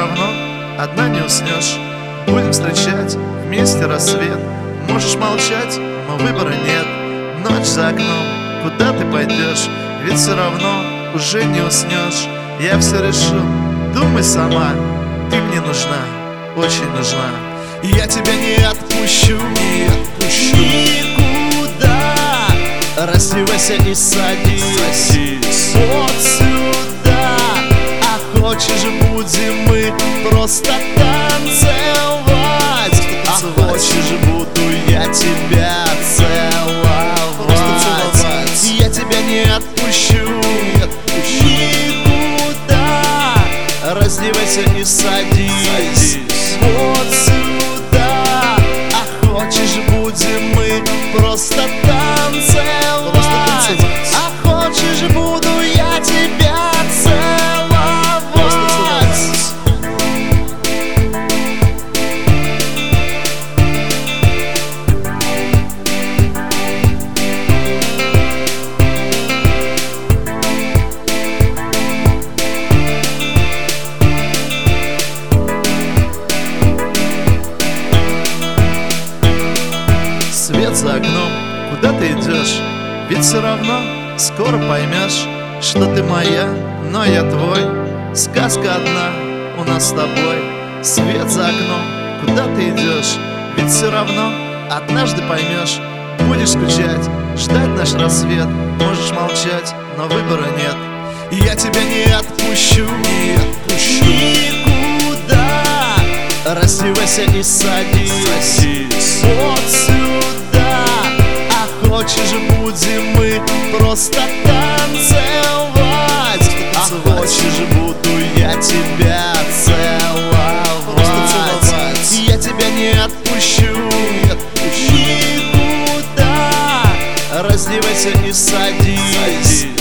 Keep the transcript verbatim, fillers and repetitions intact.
равно одна не уснешь. Будем встречать вместе рассвет. Можешь молчать, но выбора нет. Ночь за окном, куда ты пойдешь? Ведь все равно уже не уснешь. Я все решу, думай сама. Ты мне нужна, очень нужна. Я тебя не отпущу, не отпущу никуда. Раздевайся и садись, садись вот сюда. А хочешь, будем мы просто танцевать. А хочешь, буду я тебя целовать. Я тебя не отпущу, не отпущу никуда. Раздевайся и садись, садись вот сюда. А хочешь, будем мы просто танцевать. А хочешь, буду я тебя целовать. Свет за окном, куда ты идешь? Ведь все равно скоро поймешь, что ты моя, но я твой. Сказка одна у нас с тобой. Свет за окном, куда ты идешь? Ведь все равно однажды поймешь. Будешь скучать, ждать наш рассвет. Можешь молчать, но выбора нет. Я тебя не отпущу, не отпущу никуда. Раздевайся и садись, садись вот сюда. А хочешь, будем мы просто танцевать. А хочешь, буду я тебя целовать. Я тебя не отпущу, не отпущу никуда. Раздевайся и садись, садись